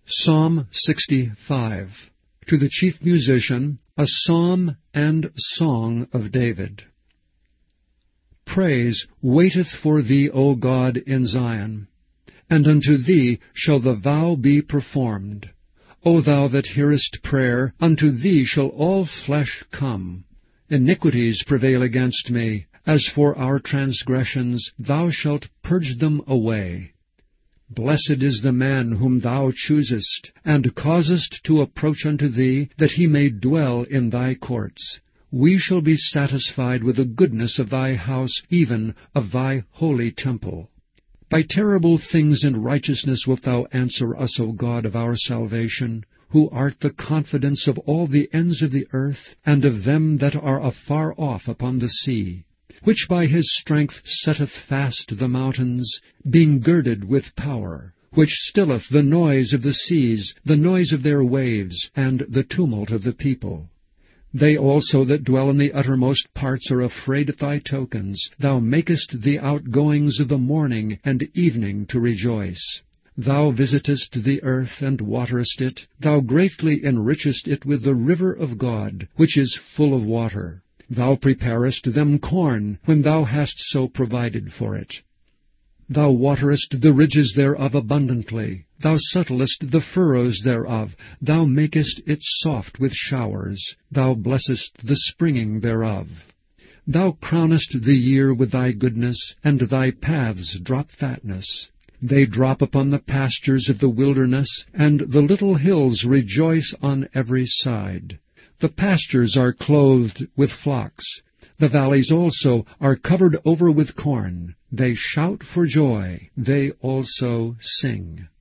Psalm 65. To the chief musician, a psalm and song of David. Praise waiteth for thee, O God, in Zion, and unto thee shall the vow be performed. O thou that hearest prayer, unto thee shall all flesh come. Iniquities prevail against me. As for our transgressions, thou shalt purge them away. Blessed is the man whom thou choosest, and causest to approach unto thee, that he may dwell in thy courts. We shall be satisfied with the goodness of thy house, even of thy holy temple. By terrible things in righteousness wilt thou answer us, O God of our salvation, who art the confidence of all the ends of the earth, and of them that are afar off upon the sea, which by his strength setteth fast the mountains, being girded with power, which stilleth the noise of the seas, the noise of their waves, and the tumult of the people. They also that dwell in the uttermost parts are afraid at thy tokens. Thou makest the outgoings of the morning and evening to rejoice. Thou visitest the earth, and waterest it. Thou greatly enrichest it with the river of God, which is full of water. Thou preparest them corn, when thou hast so provided for it. Thou waterest the ridges thereof abundantly. Thou settlest the furrows thereof. Thou makest it soft with showers. Thou blessest the springing thereof. Thou crownest the year with thy goodness, and thy paths drop fatness. They drop upon the pastures of the wilderness, and the little hills rejoice on every side. The pastures are clothed with flocks. The valleys also are covered over with corn. They shout for joy. They also sing.